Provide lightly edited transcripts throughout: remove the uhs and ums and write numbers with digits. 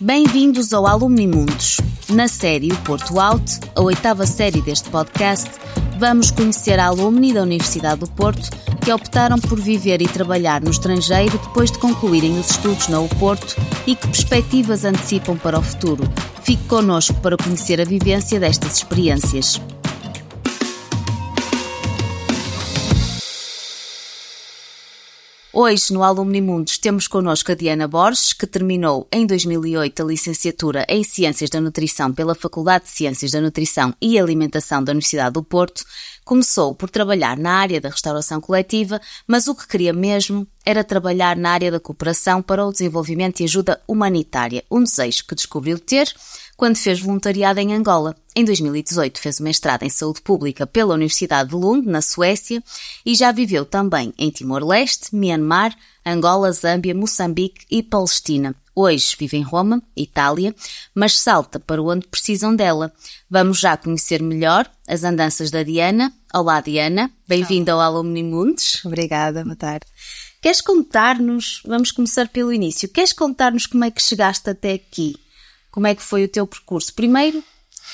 Bem-vindos ao Alumni Mundos. Na série O Porto Out, a 8ª série deste podcast, vamos conhecer a alumni da Universidade do Porto que optaram por viver e trabalhar no estrangeiro depois de concluírem os estudos na UPorto e que perspectivas antecipam para o futuro. Fique connosco para conhecer a vivência destas experiências. Hoje, no Alumni Mundos, temos connosco a Diana Borges, que terminou em 2008 a licenciatura em Ciências da Nutrição pela Faculdade de Ciências da Nutrição e Alimentação da Universidade do Porto. Começou por trabalhar na área da restauração coletiva, mas o que queria mesmo era trabalhar na área da cooperação para o desenvolvimento e ajuda humanitária, um desejo que descobriu ter quando fez voluntariado em Angola. Em 2018 fez o mestrado em Saúde Pública pela Universidade de Lund, na Suécia, e já viveu também em Timor-Leste, Myanmar, Angola, Zâmbia, Moçambique e Palestina. Hoje vive em Roma, Itália, mas salta para onde precisam dela. Vamos já conhecer melhor as andanças da Diana. Olá, Diana. Bem-vinda ao Alumni Mundos. Obrigada, boa tarde. Queres contar-nos, vamos começar pelo início, queres contar-nos como é que chegaste até aqui? Como é que foi o teu percurso? Primeiro,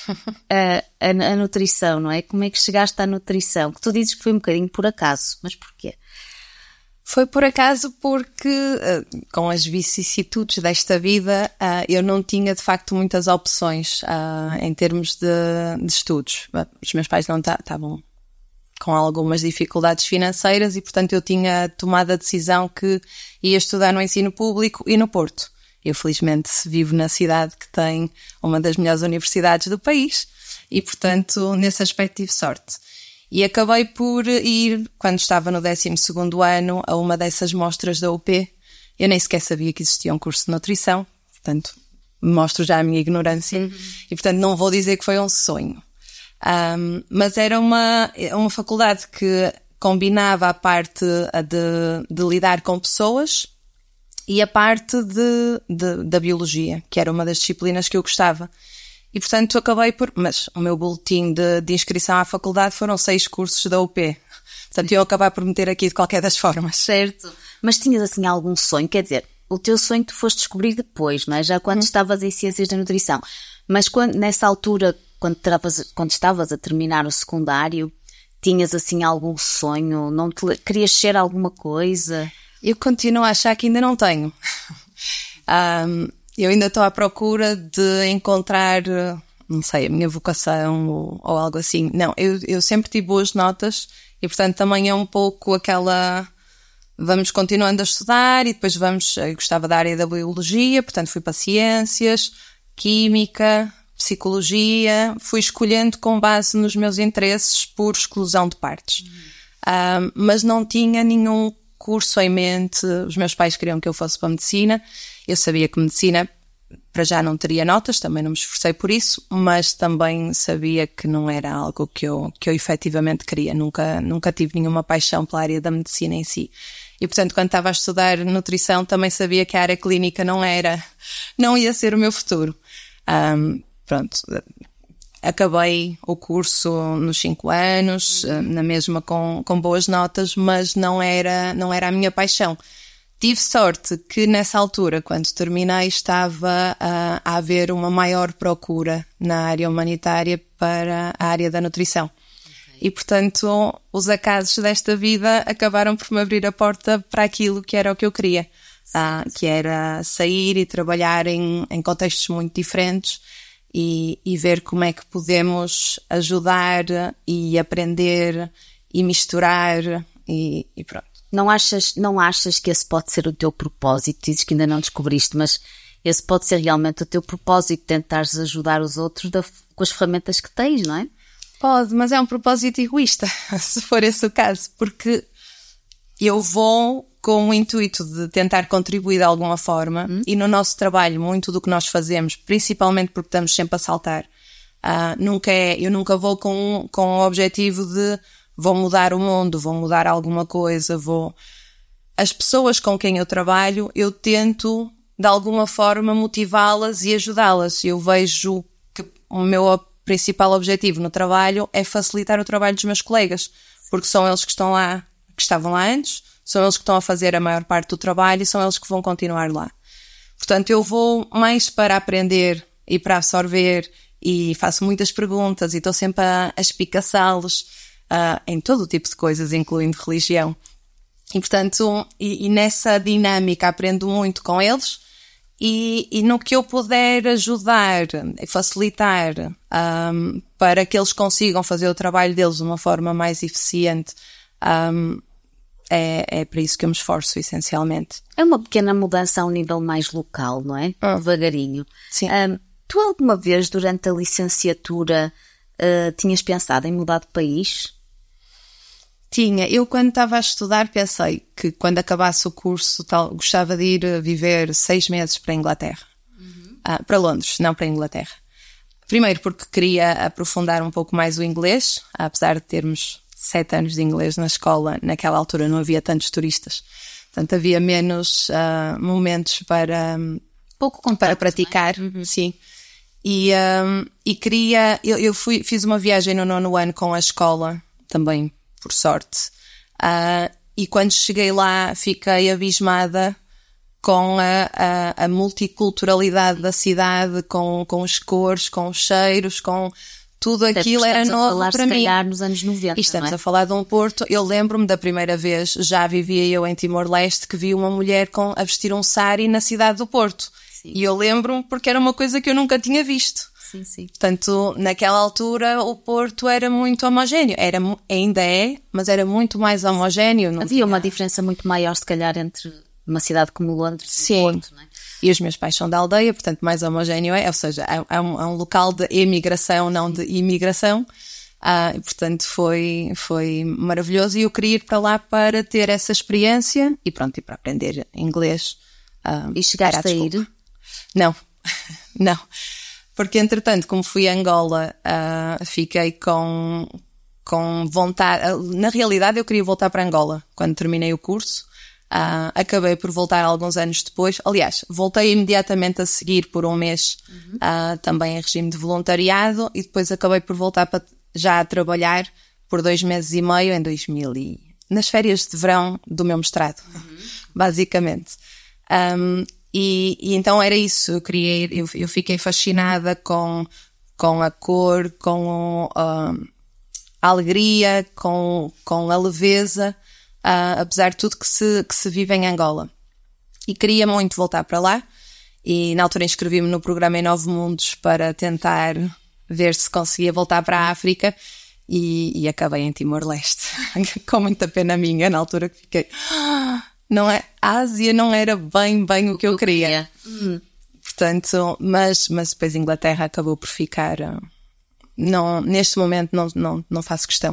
a nutrição, não é? Como é que chegaste à nutrição? Que tu dizes que foi um bocadinho por acaso, mas porquê? Foi por acaso porque, com as vicissitudes desta vida, eu não tinha de facto muitas opções em termos de estudos. Os meus pais não estavam com algumas dificuldades financeiras e, portanto, eu tinha tomado a decisão que ia estudar no ensino público e no Porto. Eu, felizmente, vivo na cidade que tem uma das melhores universidades do país e, portanto, nesse aspecto tive sorte. E acabei por ir, quando estava no 12º ano, a uma dessas mostras da UP. Eu nem sequer sabia que existia um curso de nutrição, portanto, mostro já a minha ignorância. E, portanto, não vou dizer que foi um sonho. Mas era uma faculdade que combinava a parte de lidar com pessoas e a parte da biologia, que era uma das disciplinas que eu gostava. E, portanto, acabei por... Mas o meu boletim de inscrição à faculdade foram 6 cursos da UP. Portanto, eu acabei por meter aqui de qualquer das formas. Certo. Mas tinhas, assim, algum sonho? Quer dizer, o teu sonho tu foste descobrir depois, não é? Já quando estavas em Ciências da Nutrição. Mas nessa altura, quando estavas a terminar o secundário, tinhas, assim, algum sonho? Querias ser alguma coisa? Eu continuo a achar que ainda não tenho. Eu ainda estou à procura de encontrar, não sei, a minha vocação ou algo assim. Não, eu sempre tive boas notas e, portanto, também é um pouco aquela... Vamos continuando a estudar e depois eu gostava da área da biologia, portanto fui para ciências, química, psicologia, fui escolhendo com base nos meus interesses por exclusão de partes. Mas não tinha nenhum curso em mente. Os meus pais queriam que eu fosse para medicina. Eu sabia que medicina para já não teria notas, também não me esforcei por isso, mas também sabia que não era algo que eu efetivamente queria. Nunca tive nenhuma paixão pela área da medicina em si. E, portanto, quando estava a estudar nutrição, também sabia que a área clínica não ia ser o meu futuro. Pronto. Acabei o curso nos 5 anos, na mesma com boas notas, mas não era a minha paixão. Tive sorte que nessa altura, quando terminei, estava a haver uma maior procura na área humanitária para a área da nutrição. Okay. E, portanto, os acasos desta vida acabaram por me abrir a porta para aquilo que era o que eu queria, que era sair e trabalhar em contextos muito diferentes e ver como é que podemos ajudar e aprender e misturar e pronto. Não achas que esse pode ser o teu propósito? Dizes que ainda não descobriste, mas esse pode ser realmente o teu propósito, tentares ajudar os outros com as ferramentas que tens, não é? Pode, mas é um propósito egoísta, se for esse o caso, porque eu vou com o intuito de tentar contribuir de alguma forma e no nosso trabalho, muito do que nós fazemos, principalmente porque estamos sempre a saltar, eu nunca vou com o objetivo de vou mudar o mundo, vou mudar alguma coisa, As pessoas com quem eu trabalho, eu tento, de alguma forma, motivá-las e ajudá-las. Eu vejo que o meu principal objetivo no trabalho é facilitar o trabalho dos meus colegas, porque são eles que estão lá, que estavam lá antes, são eles que estão a fazer a maior parte do trabalho e são eles que vão continuar lá. Portanto, eu vou mais para aprender e para absorver e faço muitas perguntas e estou sempre a espicaçá-los em todo o tipo de coisas, incluindo religião. E, portanto, e nessa dinâmica aprendo muito com eles e no que eu puder ajudar e facilitar para que eles consigam fazer o trabalho deles de uma forma mais eficiente, é para isso que eu me esforço, essencialmente. É uma pequena mudança a um nível mais local, não é? Devagarinho. Sim. Tu alguma vez, durante a licenciatura, tinhas pensado em mudar de país? Tinha. Eu, quando estava a estudar, pensei que quando acabasse o curso, gostava de ir viver 6 meses para a Inglaterra. Para Londres, não para a Inglaterra. Primeiro porque queria aprofundar um pouco mais o inglês, apesar de termos 7 anos de inglês na escola, naquela altura não havia tantos turistas. Portanto, havia menos momentos para praticar. Sim. E queria... Eu fiz uma viagem no 9º ano com a escola, também por sorte. E quando cheguei lá, fiquei abismada com a multiculturalidade da cidade, com as cores, com os cheiros, com tudo aquilo. Era novo para mim. Nos anos 90, e estamos a falar de um Porto. Eu lembro-me da primeira vez, já vivia eu em Timor-Leste, que vi uma mulher a vestir um sari na cidade do Porto. Sim. E eu lembro-me porque era uma coisa que eu nunca tinha visto. Sim, sim. Portanto, naquela altura o Porto era muito homogéneo. Ainda é, mas era muito mais homogéneo. Havia uma diferença muito maior, se calhar, entre uma cidade como Londres e Porto, não é? E os meus pais são da aldeia, portanto mais homogéneo é. Ou seja, é um local de emigração, não de imigração. E, portanto foi maravilhoso e eu queria ir para lá para ter essa experiência e pronto, e para aprender inglês. E chegaste a ir? Não. Porque, entretanto, como fui a Angola, fiquei com vontade... Na realidade, eu queria voltar para Angola quando terminei o curso. Acabei por voltar alguns anos depois. Aliás, voltei imediatamente a seguir por um mês, também em regime de voluntariado, e depois acabei por voltar já a trabalhar por 2 meses e meio nas férias de verão do meu mestrado, basicamente. E então era isso, eu queria ir, eu fiquei fascinada com a cor, com a alegria, com a leveza, apesar de tudo que se vive em Angola. E queria muito voltar para lá, e na altura inscrevi-me no programa Em 9 Mundos para tentar ver se conseguia voltar para a África, e acabei em Timor-Leste, com muita pena minha, na altura que fiquei... Não é, a Ásia não era bem o que eu queria. Portanto, mas depois a Inglaterra acabou por ficar... Não, neste momento não faço questão.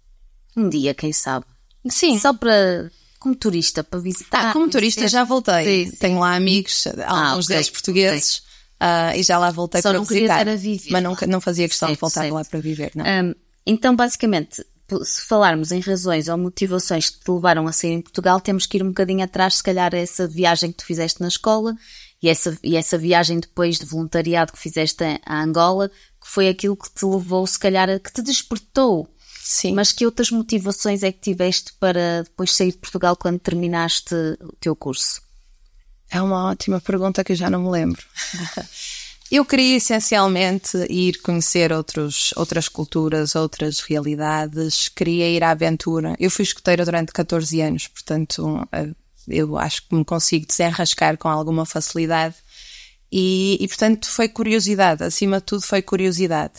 Um dia, quem sabe? Sim. Só como turista, para visitar. Como turista já voltei. Sim. Tenho lá amigos, alguns deles portugueses, e já lá voltei para visitar. Era viver, mas não fazia questão de voltar lá para viver, não. Então, basicamente... Se falarmos em razões ou motivações que te levaram a sair em Portugal, temos que ir um bocadinho atrás, se calhar, a essa viagem que tu fizeste na escola e essa viagem depois de voluntariado que fizeste a Angola, que foi aquilo que te levou, se calhar, que te despertou. Sim. Mas que outras motivações é que tiveste para depois sair de Portugal quando terminaste o teu curso? É uma ótima pergunta que eu já não me lembro. Eu queria essencialmente ir conhecer outras culturas, outras realidades, queria ir à aventura. Eu fui escoteira durante 14 anos, portanto eu acho que me consigo desenrascar com alguma facilidade e portanto foi curiosidade, acima de tudo foi curiosidade.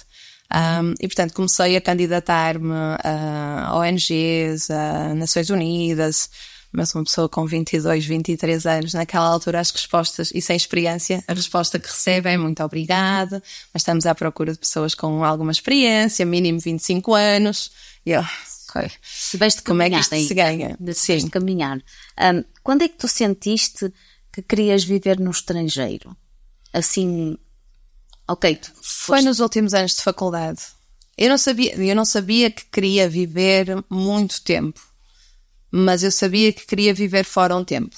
E portanto comecei a candidatar-me a ONGs, a Nações Unidas, mas uma pessoa com 22, 23 anos, naquela altura as respostas, e sem experiência, a resposta que recebe é muito obrigada, mas estamos à procura de pessoas com alguma experiência, mínimo 25 anos, e eu, ok, como é que isto se ganha? Sim. De caminhar. Quando é que tu sentiste que querias viver no estrangeiro? Assim, ok. Foi nos últimos anos de faculdade. Eu não sabia que queria viver muito tempo. Mas eu sabia que queria viver fora um tempo.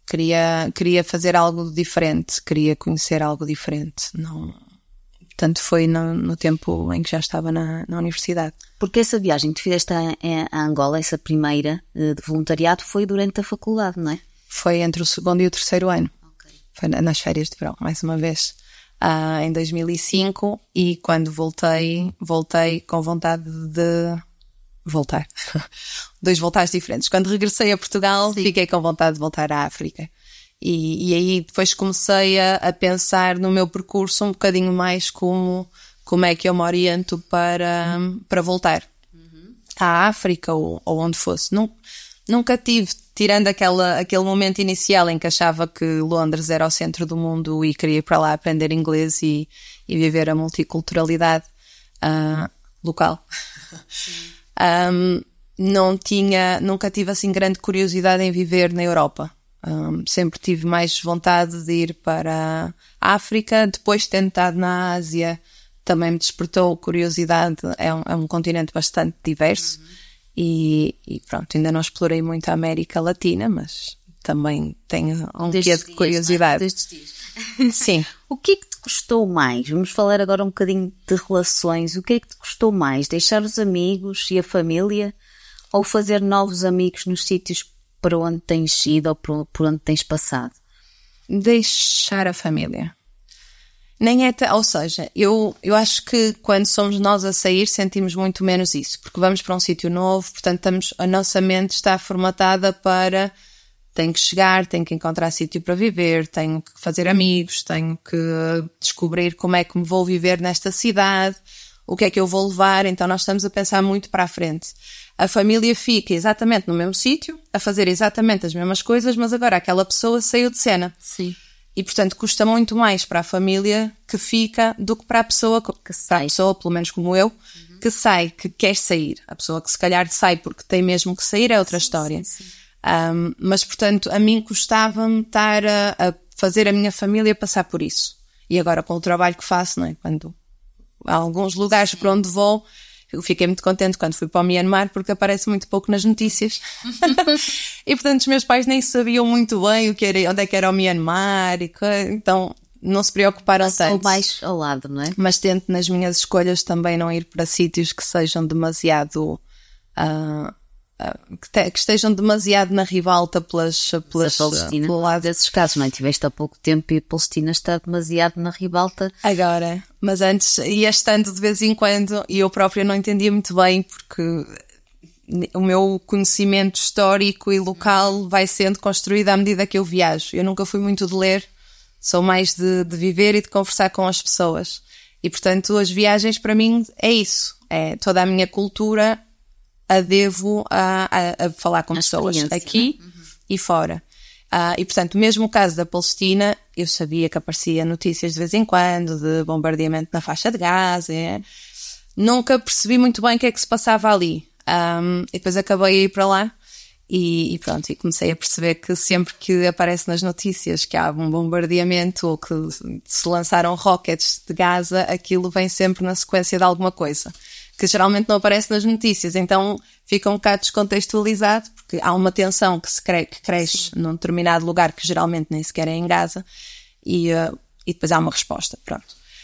Queria fazer algo diferente. Queria conhecer algo diferente. Não... Portanto, foi no tempo em que já estava na universidade. Porque essa viagem que tu fizeste a Angola, essa primeira de voluntariado, foi durante a faculdade, não é? Foi entre o 2º e o 3º ano. Okay. foi nas férias de verão, mais uma vez, em 2005, e quando voltei com vontade de voltar. 2 voltares diferentes. Quando regressei a Portugal, sim, fiquei com vontade de voltar à África. E aí depois comecei a pensar no meu percurso um bocadinho mais como é que eu me oriento para voltar à África ou onde fosse. Nunca tive, tirando aquele momento inicial em que achava que Londres era o centro do mundo e queria ir para lá aprender inglês e viver a multiculturalidade local. Nunca tive assim grande curiosidade em viver na Europa. Sempre tive mais vontade de ir para a África, depois de ter estado na Ásia também me despertou curiosidade. É um continente bastante diverso. E pronto, ainda não explorei muito a América Latina, mas também tenho um quê de curiosidade. Destes dias. Sim. O que é que te custou mais? Vamos falar agora um bocadinho de relações. O que é que te custou mais? Deixar os amigos e a família ou fazer novos amigos nos sítios para onde tens ido ou por onde tens passado? Deixar a família. Ou seja, eu acho que quando somos nós a sair sentimos muito menos isso, porque vamos para um sítio novo, portanto a nossa mente está formatada para tenho que chegar, tenho que encontrar sítio para viver, tenho que fazer amigos, tenho que descobrir como é que me vou viver nesta cidade, o que é que eu vou levar, então nós estamos a pensar muito para a frente. A família fica exatamente no mesmo sítio, a fazer exatamente as mesmas coisas, mas agora aquela pessoa saiu de cena. Sim. E, portanto, custa muito mais para a família que fica do que para a pessoa, pelo menos como eu, que sai, que quer sair. A pessoa que se calhar sai porque tem mesmo que sair é outra história. Sim. Mas, portanto, a mim custava-me estar a fazer a minha família passar por isso. E agora com o trabalho que faço, não é? Quando há alguns lugares para onde vou, eu fiquei muito contente quando fui para o Myanmar porque aparece muito pouco nas notícias. E, portanto, os meus pais nem sabiam muito bem onde é que era o Myanmar. Então, não se preocuparam tanto. Ou mais ao lado, não é? Mas tento nas minhas escolhas também não ir para sítios que sejam demasiado... que estejam demasiado na ribalta pelas Palestina, pelo lado desses casos, não é? Tiveste há pouco tempo e a Palestina está demasiado na ribalta. Agora, mas antes ia estando de vez em quando e eu própria não entendia muito bem porque o meu conhecimento histórico e local vai sendo construído à medida que eu viajo. Eu nunca fui muito de ler, sou mais de viver e de conversar com as pessoas. E, portanto, as viagens para mim é isso. É toda a minha cultura a devo a falar com pessoas aqui e fora. E, portanto, mesmo o caso da Palestina, eu sabia que aparecia notícias de vez em quando de bombardeamento na faixa de Gaza. Nunca percebi muito bem o que é que se passava ali. E depois acabei a ir para lá e pronto, e comecei a perceber que sempre que aparece nas notícias que há um bombardeamento ou que se lançaram rockets de Gaza, aquilo vem sempre na sequência de alguma coisa que geralmente não aparece nas notícias, então fica um bocado descontextualizado, porque há uma tensão que cresce num determinado lugar que geralmente nem sequer é em Gaza, e depois há uma resposta, pronto.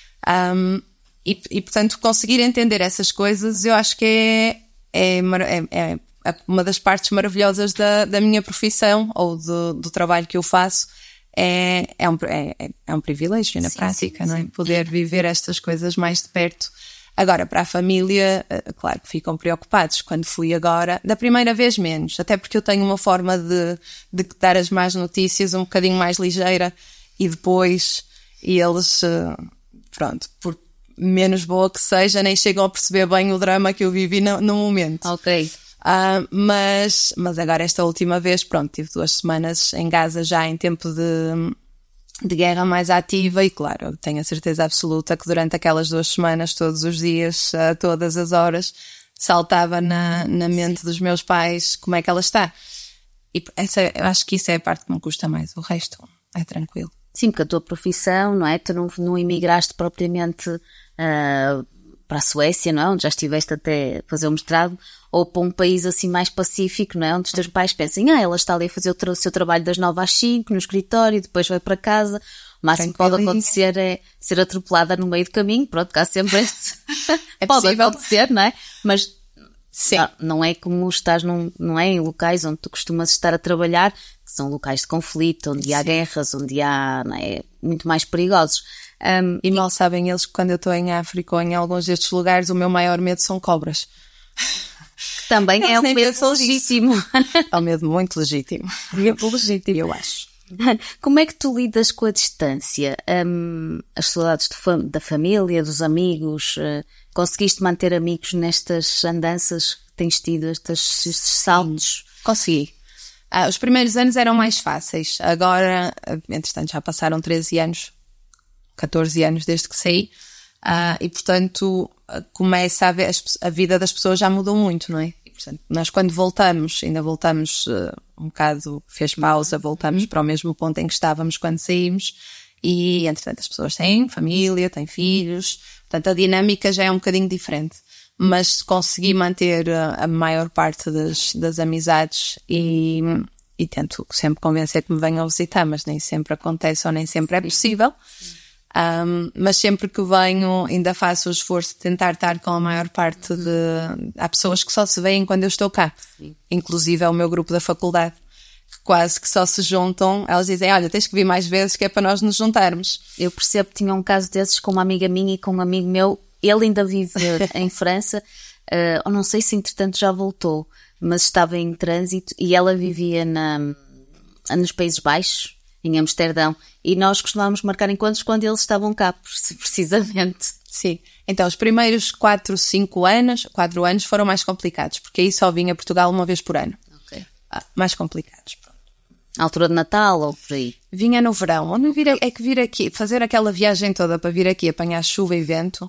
E portanto, conseguir entender essas coisas, eu acho que é uma das partes maravilhosas da minha profissão, ou do trabalho que eu faço, é um privilégio na prática, não é? Poder viver estas coisas mais de perto. Agora, para a família, claro que ficam preocupados. Quando fui agora, da primeira vez menos, até porque eu tenho uma forma de dar as más notícias um bocadinho mais ligeira e depois eles, pronto, por menos boa que seja, nem chegam a perceber bem o drama que eu vivi no momento. Ok. Mas agora esta última vez, pronto, tive 2 semanas em Gaza já em tempo de guerra mais ativa e claro, eu tenho a certeza absoluta que durante aquelas 2 semanas, todos os dias, a todas as horas, saltava na mente dos meus pais como é que ela está. E eu acho que isso é a parte que me custa mais, o resto é tranquilo. Sim, porque a tua profissão, não é? Tu não emigraste propriamente para a Suécia, não é? Onde já estiveste até fazer o mestrado, ou para um país assim mais pacífico, não é? Onde os teus pais pensem, ela está ali a fazer o seu trabalho das 9 às 5 no escritório, depois vai para casa. O máximo que pode acontecer é ser atropelada no meio do caminho, pronto, cá sempre esse. Pode acontecer, não é? Mas sim. Não é como estás não é, em locais onde tu costumas estar a trabalhar, que são locais de conflito, onde há guerras, onde há, não é, muito mais perigosos. E mal sabem eles que quando eu estou em África ou em alguns destes lugares, o meu maior medo são cobras. Que também é um medo legítimo. É um medo muito legítimo. Medo legítimo, eu acho. Como é que tu lidas com a distância? As saudades da família, dos amigos? Conseguiste manter amigos nestas andanças que tens tido, estes saltos? Consegui. Os primeiros anos eram mais fáceis. Agora, entretanto, já passaram 13 anos, 14 anos desde que saí. E, portanto, começa a ver, a vida das pessoas já mudou muito, não é? E, portanto, nós quando voltamos, ainda voltamos um bocado, fez pausa, voltamos para o mesmo ponto em que estávamos quando saímos. E, entretanto, as pessoas têm família, têm filhos. Portanto, a dinâmica já é um bocadinho diferente. Mas consegui manter a maior parte das amizades e tento sempre convencer que me venham visitar, mas nem sempre acontece ou nem sempre é possível. Mas sempre que venho ainda faço o esforço de tentar estar com a maior parte Há pessoas que só se veem quando eu estou cá. Sim. Inclusive é o meu grupo da faculdade, que quase que só se juntam. Elas dizem, olha, tens que vir mais vezes que é para nós nos juntarmos. Eu percebo que tinha um caso desses com uma amiga minha e com um amigo meu. Ele ainda vive em França, ou não sei se entretanto já voltou, mas estava em trânsito e ela vivia nos Países Baixos, em Amsterdão, e nós costumávamos marcar encontros quando eles estavam cá, precisamente. Sim, então os primeiros 4 anos foram mais complicados, porque aí só vinha a Portugal uma vez por ano. Okay. Mais complicados, pronto. À altura de Natal ou por aí? Vinha no verão, onde vir aqui, fazer aquela viagem toda para vir aqui apanhar chuva e vento.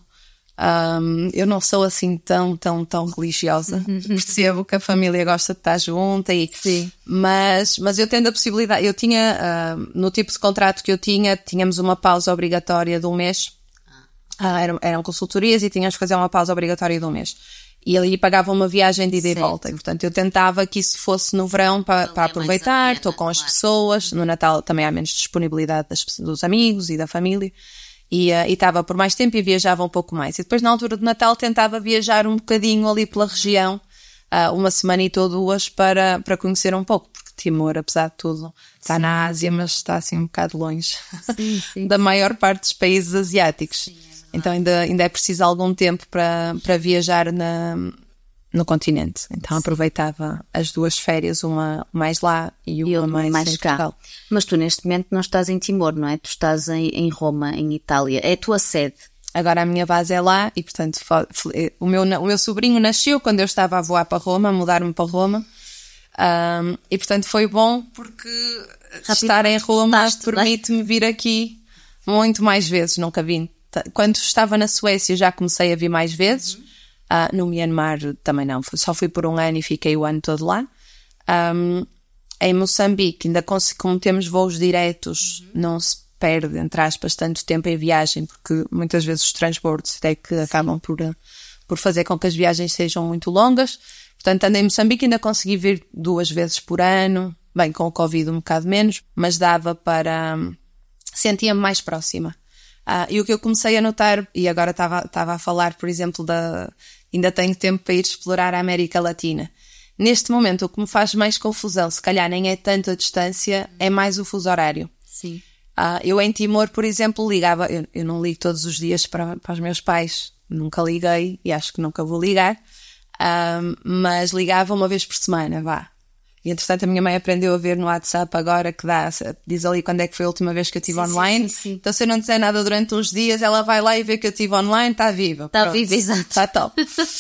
Eu não sou assim tão religiosa. Percebo que a família gosta de estar junta mas eu tendo a possibilidade, eu tinha no tipo de contrato que eu tínhamos uma pausa obrigatória de um mês. Eram consultorias e tínhamos que fazer uma pausa obrigatória de um mês e ali pagava uma viagem de ida e volta, e portanto eu tentava que isso fosse no verão para aproveitar, estou com as pessoas. No Natal também há menos disponibilidade dos amigos e da família. E estava por mais tempo e viajava um pouco mais. E depois, na altura de Natal, tentava viajar um bocadinho ali pela região, uma semanita ou duas, para conhecer um pouco. Porque Timor, apesar de tudo, está na Ásia, mas está assim um bocado longe da maior parte dos países asiáticos. Sim, então ainda é preciso algum tempo para viajar no continente. Então aproveitava as 2 férias, uma mais lá e uma mais em cá. Portugal. Mas tu neste momento não estás em Timor, não é? Tu estás em Roma, em Itália. É a tua sede. Agora a minha base é lá e, portanto, o meu sobrinho nasceu quando eu estava a voar para Roma, a mudar-me para Roma. E, portanto, foi bom porque estar em Roma permite-me vir aqui muito mais vezes. Nunca vim. Quando estava na Suécia já comecei a vir mais vezes. No Myanmar também não, só fui por um ano e fiquei o ano todo lá. Em Moçambique, ainda como temos voos diretos, não se perde, entre aspas, tanto tempo em viagem, porque muitas vezes os transbordos é que acabam por fazer com que as viagens sejam muito longas. Portanto, andei em Moçambique, ainda consegui vir 2 vezes por ano, bem, com o Covid um bocado menos, mas dava para... sentia-me mais próxima. E o que eu comecei a notar, e agora estava a falar, por exemplo, ainda tenho tempo para ir explorar a América Latina. Neste momento, o que me faz mais confusão, se calhar nem é tanto a distância, é mais o fuso horário. Sim. Eu em Timor, por exemplo, ligava, eu não ligo todos os dias para os meus pais, nunca liguei e acho que nunca vou ligar, mas ligava uma vez por semana, vá. E entretanto a minha mãe aprendeu a ver no WhatsApp agora que diz ali quando é que foi a última vez que eu estive online. Sim. Então se eu não disser nada durante uns dias, ela vai lá e vê que eu estive online, está viva. Está viva, exato. Está top.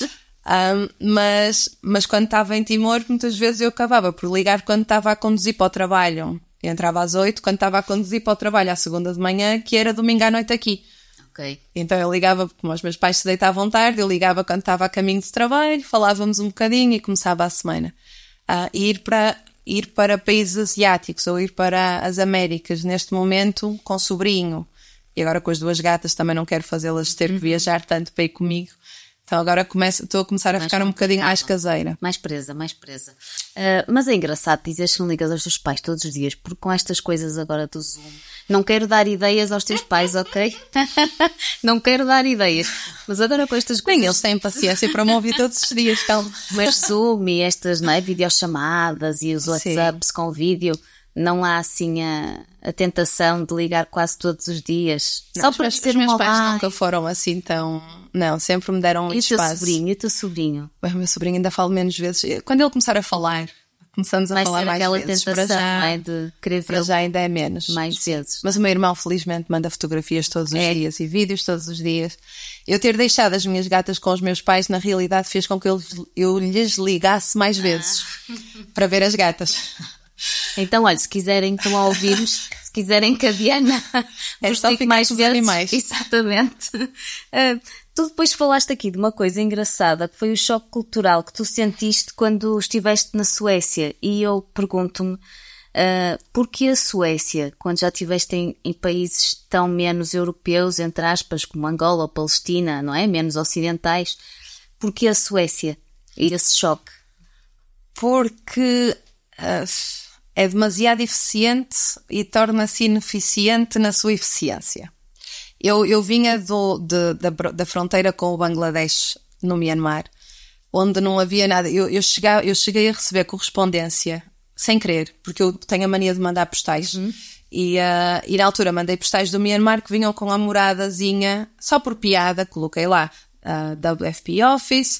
Mas quando estava em Timor, muitas vezes eu acabava por ligar quando estava a conduzir para o trabalho. Eu entrava às 8, quando estava a conduzir para o trabalho à segunda de manhã, que era domingo à noite aqui. Okay. Então eu ligava, como os meus pais se deitavam tarde, eu ligava quando estava a caminho de trabalho, falávamos um bocadinho e começava a semana. Ir para países asiáticos ou ir para as Américas neste momento com sobrinho, e agora com as 2 gatas também não quero fazê-las ter que viajar tanto para ir comigo. Então agora estou a começar a ficar um bocadinho mais caseira. Mais presa. Mas é engraçado dizeres que não ligas aos teus pais todos os dias, porque com estas coisas agora do Zoom, não quero dar ideias aos teus pais, ok? Não quero dar ideias. Mas agora com estas coisas... Nem eles têm paciência para me ouvir todos os dias, calma. Mas Zoom e estas, não é, videochamadas e os WhatsApps com vídeo... não há assim a tentação de ligar quase todos os dias. Não, só para dizer os meus pais nunca foram assim tão... Não, sempre me deram muito espaço. E o teu sobrinho? Bem, o meu sobrinho ainda fala menos vezes. Quando ele começar a falar, começamos a falar mais aquela vezes. Tentação, para já, não é? De querer para já ainda é menos. Mais vezes. Mas o meu irmão, felizmente, manda fotografias todos os dias e vídeos todos os dias. Eu ter deixado as minhas gatas com os meus pais, na realidade, fez com que eu lhes ligasse mais vezes para ver as gatas. Então, olha, se quiserem então a ouvirmos, se quiserem que a Diana só ficar mais com os vezes, animais. Exatamente. Tu depois falaste aqui de uma coisa engraçada, que foi o choque cultural que tu sentiste quando estiveste na Suécia. E eu pergunto-me, porquê a Suécia, quando já estiveste em países tão menos europeus, entre aspas, como Angola ou Palestina, não é? Menos ocidentais, porquê a Suécia e esse choque? Porque é demasiado eficiente e torna-se ineficiente na sua eficiência. Eu vinha da fronteira com o Bangladesh, no Myanmar, onde não havia nada. Eu cheguei a receber correspondência, sem querer, porque eu tenho a mania de mandar postais. E na altura mandei postais do Myanmar que vinham com a moradazinha, só por piada, coloquei lá WFP Office,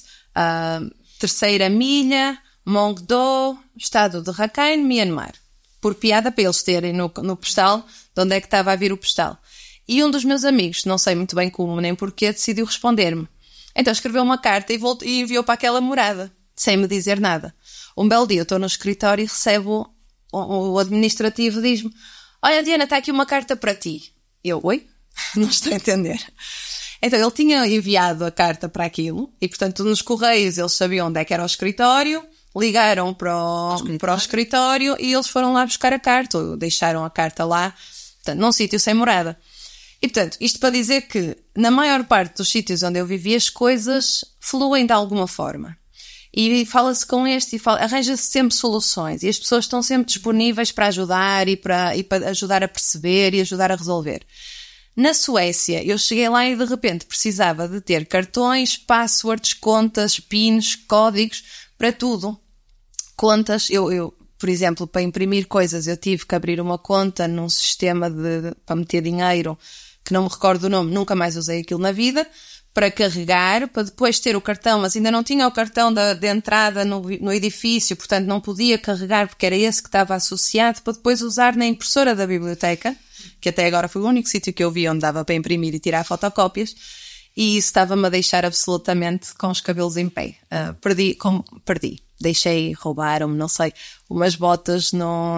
Terceira Milha, Mongdo, Estado de Rakhine, Myanmar. Por piada, para eles terem no postal de onde é que estava a vir o postal. E um dos meus amigos, não sei muito bem como nem porquê, decidiu responder-me. Então escreveu uma carta e enviou para aquela morada, sem me dizer nada. Um belo dia eu estou no escritório e recebo o administrativo, diz-me: olha, Diana, está aqui uma carta para ti. Eu, oi? Não estou a entender. Então ele tinha enviado a carta para aquilo e, portanto, nos correios eles sabiam onde é que era o escritório, ligaram para o escritório e eles foram lá buscar a carta, ou deixaram a carta lá, portanto, num sítio sem morada. E, portanto, isto para dizer que, na maior parte dos sítios onde eu vivi, as coisas fluem de alguma forma. E fala-se com arranja-se sempre soluções. E as pessoas estão sempre disponíveis para ajudar e para ajudar a perceber e ajudar a resolver. Na Suécia, eu cheguei lá e, de repente, precisava de ter cartões, passwords, contas, pins, códigos, para tudo. Contas, por exemplo, para imprimir coisas, eu tive que abrir uma conta num sistema para meter dinheiro, que não me recordo o nome, nunca mais usei aquilo na vida, para carregar, para depois ter o cartão, mas ainda não tinha o cartão de entrada no edifício, portanto não podia carregar porque era esse que estava associado, para depois usar na impressora da biblioteca, que até agora foi o único sítio que eu vi onde dava para imprimir e tirar fotocópias, e isso estava-me a deixar absolutamente com os cabelos em pé. Perdi. Deixei, roubaram-me, não sei, umas botas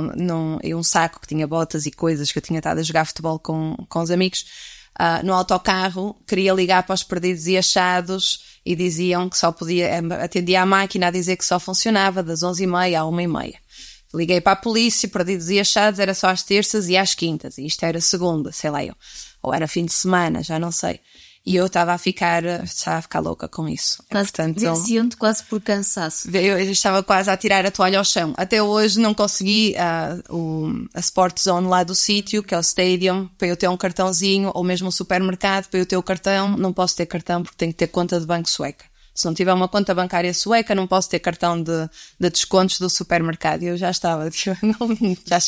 e um saco que tinha botas e coisas que eu tinha estado a jogar futebol com os amigos. No autocarro, queria ligar para os perdidos e achados e diziam que só podia, atendia à máquina a dizer que só funcionava das 11h30 à 1h30. Liguei para a polícia, perdidos e achados, era só às terças e às quintas, e isto era segunda, sei lá eu, ou era fim de semana, já não sei. E eu estava a ficar louca com isso. Venciam-te quase por cansaço. Eu estava quase a tirar a toalha ao chão. Até hoje não consegui a Sport Zone lá do sítio, que é o Stadium, para eu ter um cartãozinho, ou mesmo um supermercado, para eu ter o cartão. Não posso ter cartão porque tenho que ter conta de banco sueca. Se não tiver uma conta bancária sueca, não posso ter cartão de descontos do supermercado. E eu já estava, já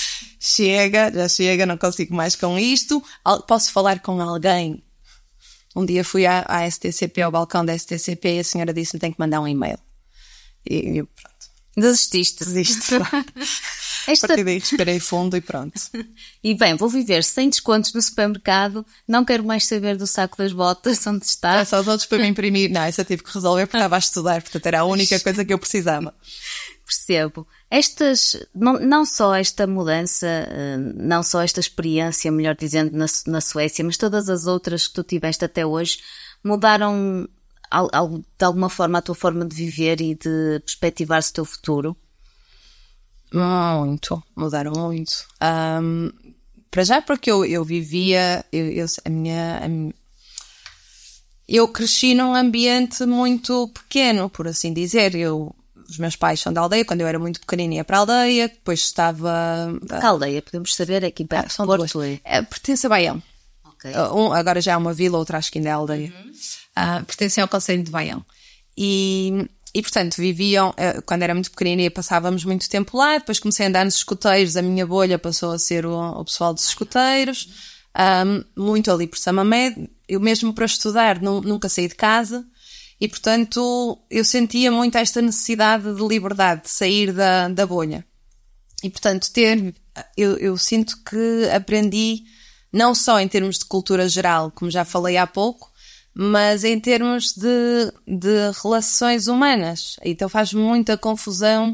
chega, não consigo mais com isto. Posso falar com alguém? Um dia fui à STCP, ao balcão da STCP, e a senhora disse-me: tem que mandar um e-mail. E eu, pronto. Desisto. A partir daí respirei fundo e pronto. E bem, vou viver sem descontos no supermercado, não quero mais saber do saco das botas, onde está. Só os outros para me imprimir. Não, isso eu tive que resolver porque estava a estudar, portanto era a única coisa que eu precisava. Percebo. Não só esta mudança, não só esta experiência, melhor dizendo, na Suécia, mas todas as outras que tu tiveste até hoje, mudaram de alguma forma a tua forma de viver e de perspectivar-se o teu futuro? Muito. Mudaram muito. Para já porque eu vivia, eu cresci num ambiente muito pequeno, por assim dizer. Os meus pais são da aldeia, quando eu era muito pequenina ia para a aldeia, depois estava... Que aldeia? Podemos saber aqui perto são de Porto? Pertence a Baião. Okay. Agora já é uma vila, outra acho que ainda é a aldeia. Pertencem ao concelho de Baião. E E, portanto, viviam, quando era muito pequenina, passávamos muito tempo lá, depois comecei a andar nos escuteiros, a minha bolha passou a ser o pessoal dos escuteiros, muito ali por Samamed. Eu mesmo para estudar nunca saí de casa, e, portanto, eu sentia muito esta necessidade de liberdade, de sair da bolha. E, portanto, eu sinto que aprendi, não só em termos de cultura geral, como já falei há pouco, mas em termos de relações humanas. Então faz muita confusão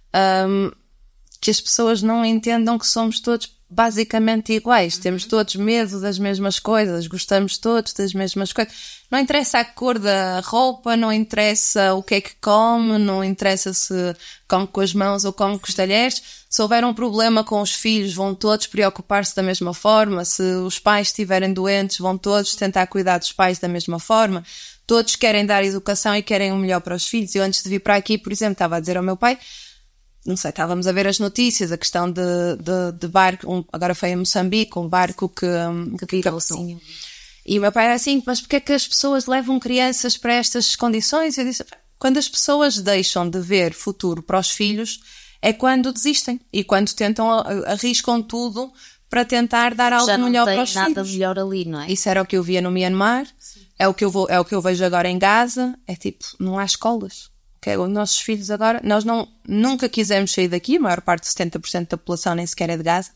que as pessoas não entendam que somos todos basicamente iguais. Temos todos medo das mesmas coisas, gostamos todos das mesmas coisas. Não interessa a cor da roupa, não interessa o que é que come, não interessa se come com as mãos ou come com os talheres. Se houver um problema com os filhos, vão todos preocupar-se da mesma forma. Se os pais estiverem doentes, vão todos tentar cuidar dos pais da mesma forma. Todos querem dar educação e querem o melhor para os filhos. Eu antes de vir para aqui, por exemplo, estava a dizer ao meu pai, não sei, estávamos a ver as notícias, a questão de barco, agora foi em Moçambique, um barco que virou assim. E o meu pai era assim, mas porquê é que as pessoas levam crianças para estas condições? Eu disse, quando as pessoas deixam de ver futuro para os filhos, é quando desistem e quando arriscam tudo para tentar dar algo melhor para os filhos. Já não tem nada melhor ali, não é? Isso era o que eu via no Myanmar, é o que eu vejo agora em Gaza, é tipo, não há escolas. Os nossos filhos agora, nós nunca quisemos sair daqui, a maior parte, 70% da população nem sequer é de Gaza.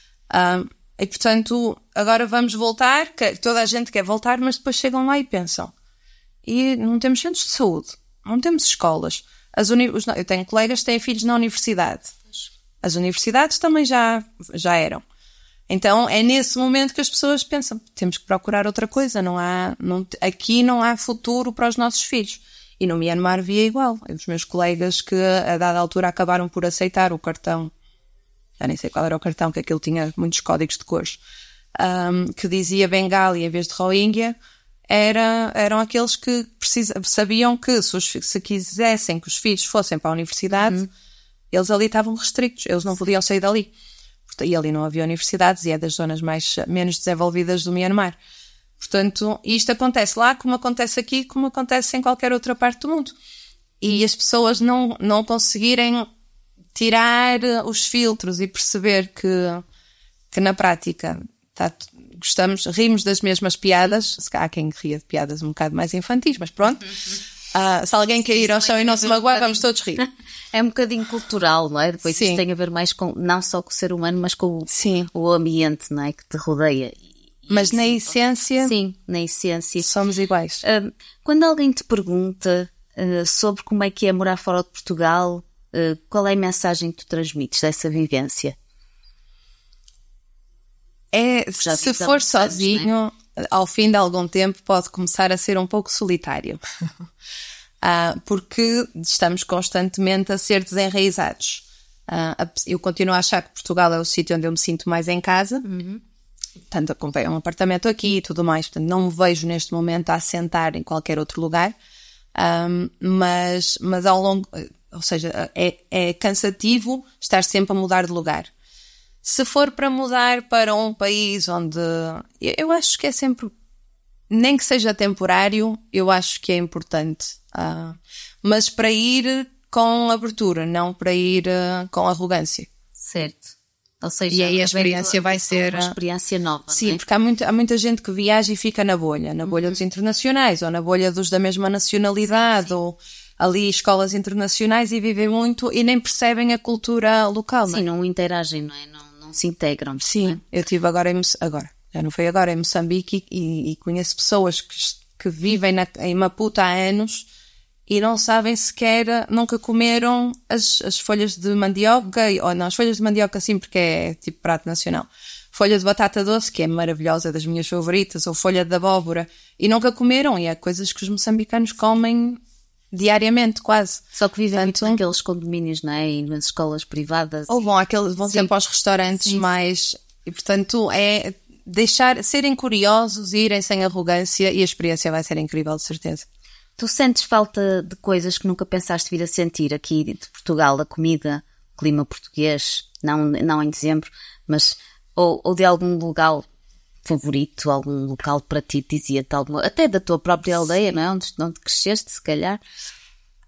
E portanto, agora vamos voltar, toda a gente quer voltar, mas depois chegam lá e pensam, e não temos centros de saúde, não temos escolas. Eu tenho colegas que têm filhos na universidade. As universidades também já eram. Então é nesse momento que as pessoas pensam, temos que procurar outra coisa, aqui não há futuro para os nossos filhos. E no Myanmar via igual. Os meus colegas que a dada altura acabaram por aceitar o cartão, já nem sei qual era o cartão, que aquilo tinha muitos códigos de cores, que dizia Bengali em vez de Rohingya, eram aqueles que sabiam que se quisessem que os filhos fossem para a universidade, eles ali estavam restritos, eles não podiam sair dali. E ali não havia universidades e é das zonas menos desenvolvidas do Myanmar. Portanto, isto acontece lá como acontece aqui, como acontece em qualquer outra parte do mundo. E as pessoas não conseguirem tirar os filtros e perceber que na prática rimos das mesmas piadas. Se calhar há quem ria de piadas um bocado mais infantis, mas pronto. Se alguém cair ao chão e não se magoar, vamos todos rir. É um bocadinho cultural, não é? Depois isso tem a ver mais com, não só com o ser humano, mas com o ambiente, não é? Que te rodeia. Mas na essência... Sim, na essência. Somos iguais. Quando alguém te pergunta sobre como é que é morar fora de Portugal, qual é a mensagem que tu transmites dessa vivência? Se for sozinho, ao fim de algum tempo pode começar a ser um pouco solitário. Porque estamos constantemente a ser desenraizados. Eu continuo a achar que Portugal é o sítio onde eu me sinto mais em casa. Portanto, comprei um apartamento aqui e tudo mais, portanto não me vejo neste momento a assentar em qualquer outro lugar, mas ao longo, ou seja, é cansativo estar sempre a mudar de lugar. Se for para mudar para um país onde, eu acho que é sempre, nem que seja temporário, eu acho que é importante, mas para ir com abertura, não para ir com arrogância. Certo. Ou seja, e aí a experiência vai ser... uma experiência nova. Sim, não é? porque há muita gente que viaja e fica na bolha dos internacionais, ou na bolha dos da mesma nacionalidade, ou ali escolas internacionais e vivem muito e nem percebem a cultura local. Sim, não interagem, não é? Não se integram. Sim, não é? eu estive já não foi agora, em Moçambique e conheço pessoas que vivem em Maputo há anos e não sabem sequer, nunca comeram as folhas de mandioca, ou não, as folhas de mandioca sim, porque é tipo prato nacional. Folha de batata doce, que é maravilhosa, das minhas favoritas, ou folha de abóbora, e nunca comeram, e é coisas que os moçambicanos comem diariamente, quase. Só que vivem muito naqueles condomínios, não é? E nas escolas privadas. Ou vão sempre aos restaurantes mais... E, portanto, é serem curiosos, irem sem arrogância, e a experiência vai ser incrível, de certeza. Tu sentes falta de coisas que nunca pensaste vir a sentir aqui de Portugal, a comida, o clima português, não em dezembro, mas ou de algum lugar favorito, algum local para ti dizia-te alguma, até da tua própria aldeia, não é? Onde cresceste, se calhar?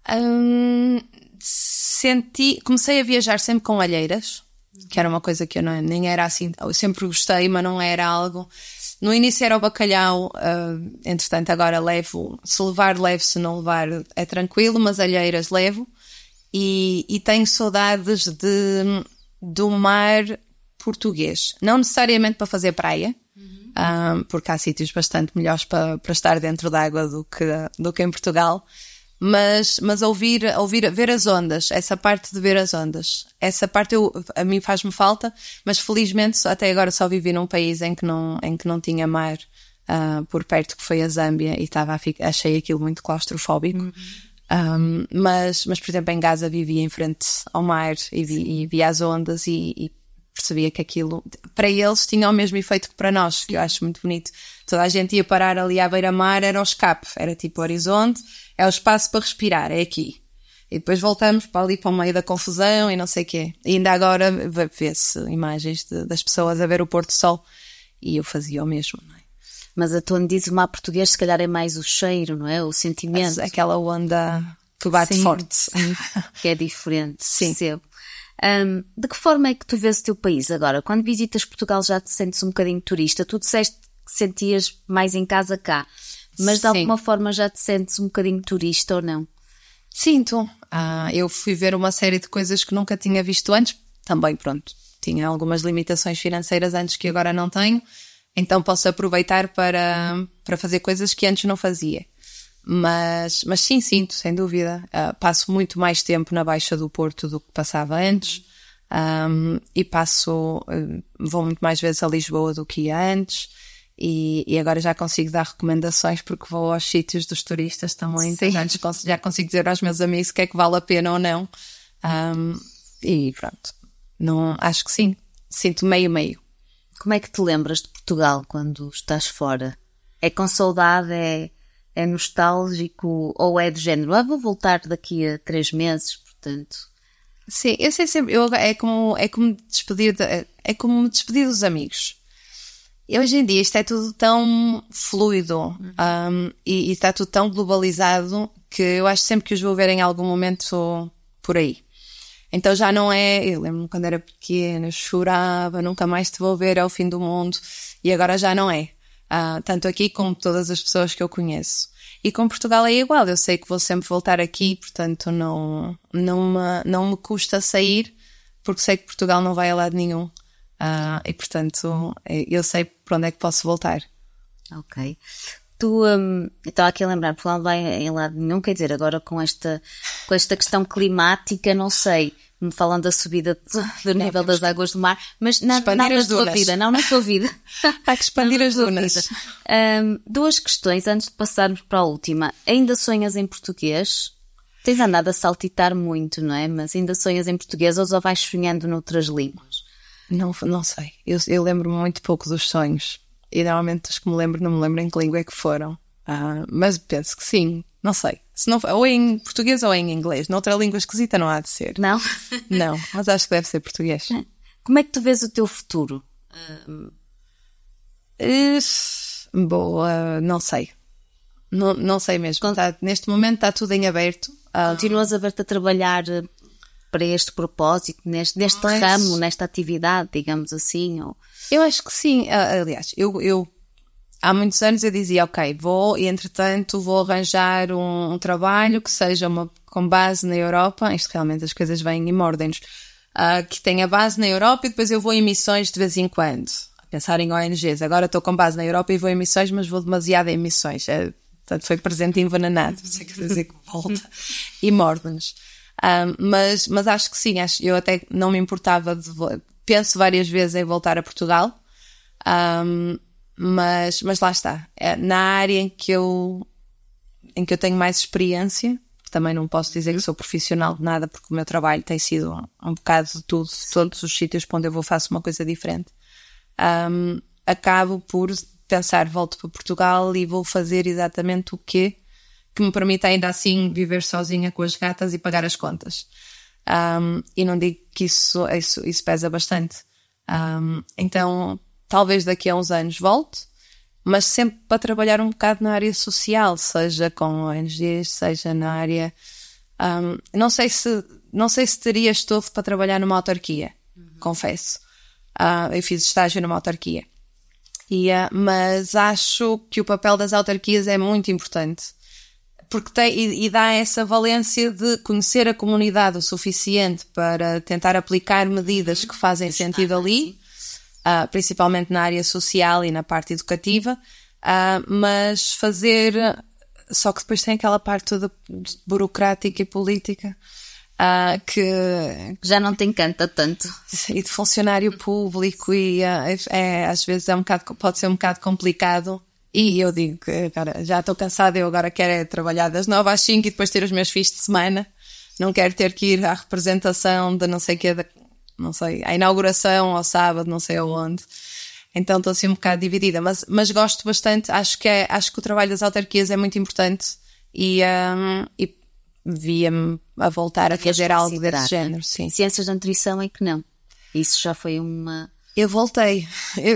Comecei a viajar sempre com alheiras, que era uma coisa que eu nem era assim, eu sempre gostei, mas não era algo. No início era o bacalhau, entretanto agora levo, se levar levo, se não levar é tranquilo, mas alheiras levo. E tenho saudades do mar português. Não necessariamente para fazer praia, porque há sítios bastante melhores para estar dentro d'água do que em Portugal. Mas ver as ondas, essa parte de ver as ondas, essa parte a mim faz-me falta, mas felizmente até agora só vivi num país em que não tinha mar por perto, que foi a Zâmbia, e achei aquilo muito claustrofóbico. Mas por exemplo em Gaza vivia em frente ao mar e via as ondas e percebia que aquilo para eles tinha o mesmo efeito que para nós, que eu acho muito bonito. Toda a gente ia parar ali à beira-mar, era o escape, era tipo o horizonte, é o espaço para respirar, é aqui. E depois voltamos para ali para o meio da confusão e não sei o quê. E ainda agora vê-se imagens das pessoas a ver o pôr-do-sol e eu fazia o mesmo, não é? Mas a Tony diz o mar português, se calhar é mais o cheiro, não é? O sentimento. Aquela onda que bate forte. Sim, que é diferente, sim. Percebo. De que forma é que tu vês o teu país agora? Quando visitas Portugal já te sentes um bocadinho turista? Tu disseste que sentias mais em casa cá, mas de alguma forma já te sentes um bocadinho turista ou não? Sinto. Eu fui ver uma série de coisas que nunca tinha visto antes. Também, pronto, tinha algumas limitações financeiras antes que agora não tenho. Então posso aproveitar para fazer coisas que antes não fazia. Mas sim, sinto, sem dúvida. Passo muito mais tempo na Baixa do Porto do que passava antes. E vou muito mais vezes a Lisboa do que ia antes. E agora já consigo dar recomendações porque vou aos sítios dos turistas também. Então já consigo dizer aos meus amigos o que é que vale a pena ou não. E pronto. Acho que sim. Sinto meio-meio. Como é que te lembras de Portugal quando estás fora? É com saudade, é nostálgico ou é do género? Vou voltar daqui a 3 meses, portanto... Sim, eu sei sempre... É como me despedir dos amigos. E hoje em dia isto é tudo tão fluido e está tudo tão globalizado que eu acho sempre que os vou ver em algum momento por aí. Então já não é... Eu lembro-me quando era pequena, chorava, nunca mais te vou ver, é o fim do mundo. E agora já não é. Tanto aqui como todas as pessoas que eu conheço. E com Portugal é igual. Eu sei que vou sempre voltar aqui, portanto não me custa sair, porque sei que Portugal não vai a lado nenhum. E portanto eu sei para onde é que posso voltar. Ok. Tu, estava aqui a lembrar, Portugal não vai em lado nenhum, quer dizer, agora com esta questão climática, não sei, me falam da subida do nível das águas do mar, mas não na tua vida, não na tua vida. Há que expandir as dunas. 2 questões antes de passarmos para a última. Ainda sonhas em português? Tens andado a saltitar muito, não é? Mas ainda sonhas em português ou só vais sonhando noutras línguas? Não sei. Eu lembro-me muito pouco dos sonhos. E normalmente os que me lembro não me lembro em que língua é que foram. Mas penso que sim, não sei. Se não, ou em português ou em inglês. Noutra língua esquisita não há de ser. Não? Não, mas acho que deve ser português. Como é que tu vês o teu futuro? Boa, não sei. Não sei mesmo. Neste momento está tudo em aberto. Continuas a ver-te a trabalhar para este propósito, neste ramo, nesta atividade, digamos assim? Ou... Eu acho que sim. Aliás, eu há muitos anos eu dizia, ok, entretanto vou arranjar um trabalho que seja com base na Europa. Isto realmente as coisas vêm e mordem-nos. Que tenha base na Europa e depois eu vou em missões de vez em quando. A pensar em ONGs. Agora estou com base na Europa e vou em missões, mas vou demasiado em missões. Portanto, foi presente envenenado. Não sei o que dizer que volta. E morde-nos. Mas acho que sim. Eu até não me importava penso várias vezes em voltar a Portugal. Mas lá está. Na área em que eu tenho mais experiência, também não posso dizer que sou profissional de nada, porque o meu trabalho tem sido um bocado de tudo, todos os sítios para onde eu vou faço uma coisa diferente. Acabo por pensar, volto para Portugal e vou fazer exatamente o que me permita ainda assim viver sozinha com as gatas e pagar as contas. E não digo que isso pesa bastante. Então, talvez daqui a uns anos volte, mas sempre para trabalhar um bocado na área social, seja com ONGs, seja na área Não sei se teria estofo para trabalhar numa autarquia, confesso. Eu fiz estágio numa autarquia. Mas acho que o papel das autarquias é muito importante, porque tem, dá essa valência de conhecer a comunidade o suficiente para tentar aplicar medidas que fazem sentido ali, principalmente na área social e na parte educativa, mas fazer... Só que depois tem aquela parte toda burocrática e política que já não te encanta tanto. E de funcionário público e às vezes pode ser um bocado complicado. E eu digo que agora já estou cansada, eu agora quero trabalhar das 9 às 5 e depois ter os meus fins de semana. Não quero ter que ir à representação de não sei o quê, não sei, à inauguração ao sábado, não sei aonde. Então estou assim um bocado dividida, mas gosto bastante, acho que o trabalho das autarquias é muito importante e via-me a voltar a fazer algo desse género. Sim. Ciências da nutrição é que não. Isso já foi uma... Eu voltei.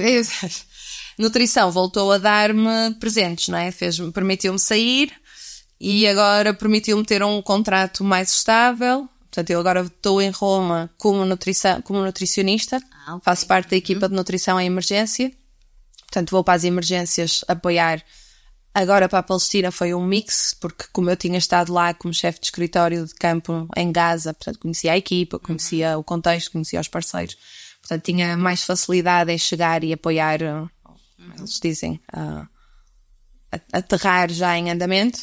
Nutrição voltou a dar-me presentes, não é? Permitiu-me sair e agora permitiu-me ter um contrato mais estável. Portanto, eu agora estou em Roma como nutricionista, okay. Faço parte da equipa de nutrição em emergência. Portanto, vou para as emergências apoiar. Agora para a Palestina foi um mix, porque como eu tinha estado lá como chefe de escritório de campo em Gaza, portanto, conhecia a equipa, conhecia o contexto, conhecia os parceiros. Portanto, tinha mais facilidade em chegar e apoiar, eles dizem, aterrar já em andamento.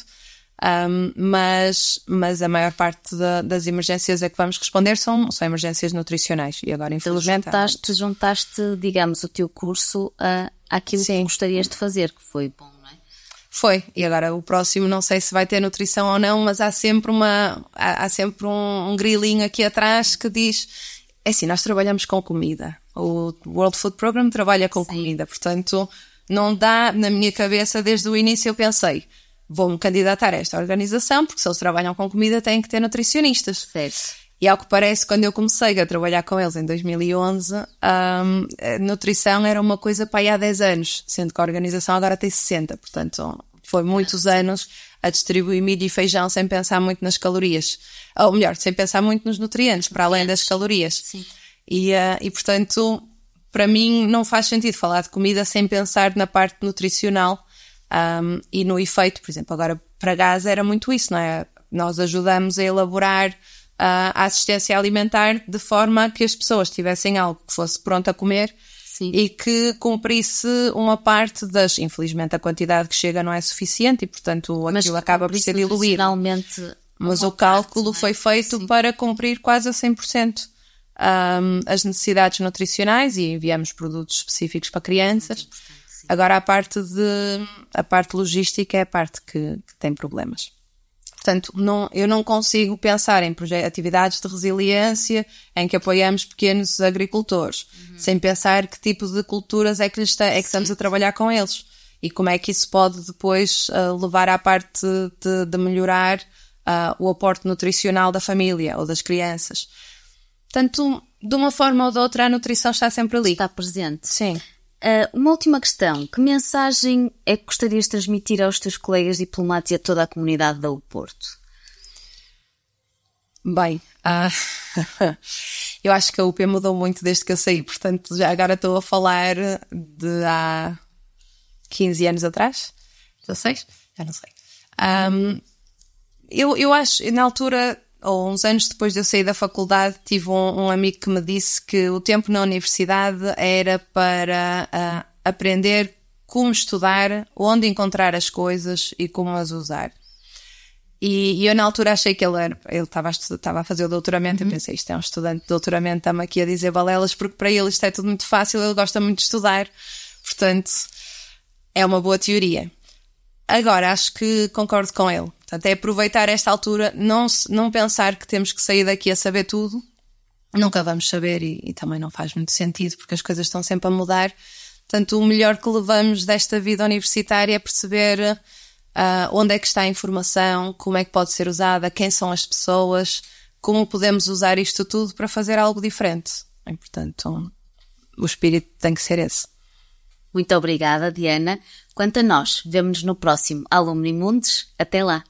Mas a maior parte das emergências a que vamos responder são emergências nutricionais e agora infelizmente juntaste, digamos, o teu curso àquilo que gostarias de fazer, que foi bom, não é? Foi, e agora o próximo não sei se vai ter nutrição ou não, mas há sempre um grilinho aqui atrás que diz, é assim, nós trabalhamos com comida, o World Food Program trabalha com comida, portanto não dá, na minha cabeça desde o início eu pensei, vou-me candidatar a esta organização, porque se eles trabalham com comida têm que ter nutricionistas. Certo. E ao que parece, quando eu comecei a trabalhar com eles em 2011, a nutrição era uma coisa para aí há 10 anos, sendo que a organização agora tem 60. Portanto, foi muitos anos a distribuir milho e feijão sem pensar muito nas calorias. Ou melhor, sem pensar muito nos nutrientes, para além das calorias. Sim. E portanto, para mim não faz sentido falar de comida sem pensar na parte nutricional. E no efeito, por exemplo, agora para Gaza era muito isso, não é? Nós ajudamos a elaborar a assistência alimentar de forma a que as pessoas tivessem algo que fosse pronto a comer. Sim. E que cumprisse uma parte infelizmente a quantidade que chega não é suficiente e portanto aquilo acaba por ser diluído. Mas o cálculo foi feito para cumprir quase a 100% as necessidades nutricionais e enviamos produtos específicos para crianças. Agora a parte logística é a parte que tem problemas. Portanto, eu não consigo pensar em atividades de resiliência em que apoiamos pequenos agricultores, sem pensar que tipo de culturas é que estamos a trabalhar com eles e como é que isso pode depois levar à parte de melhorar o aporte nutricional da família ou das crianças. Portanto, de uma forma ou de outra, a nutrição está sempre ali. Está presente. Sim. Uma última questão. Que mensagem é que gostarias de transmitir aos teus colegas diplomatas e a toda a comunidade do Porto? Bem, eu acho que a UP mudou muito desde que eu saí, portanto já agora estou a falar de há 15 anos atrás, 16? Já não sei. Eu acho, na altura, ou uns anos depois de eu sair da faculdade, tive um amigo que me disse que o tempo na universidade era para aprender como estudar, onde encontrar as coisas e como as usar. E eu na altura achei que ele estava a fazer o doutoramento. Eu pensei, isto é um estudante de doutoramento, está-me aqui a dizer balelas, porque para ele isto é tudo muito fácil, ele gosta muito de estudar, portanto é uma boa teoria. Agora acho que concordo com ele. Portanto, é aproveitar esta altura, não pensar que temos que sair daqui a saber tudo. Nunca vamos saber e também não faz muito sentido, porque as coisas estão sempre a mudar. Portanto, o melhor que levamos desta vida universitária é perceber onde é que está a informação, como é que pode ser usada, quem são as pessoas, como podemos usar isto tudo para fazer algo diferente. E, portanto, o espírito tem que ser esse. Muito obrigada, Diana. Quanto a nós, vemo-nos no próximo Alumni Mundos. Até lá!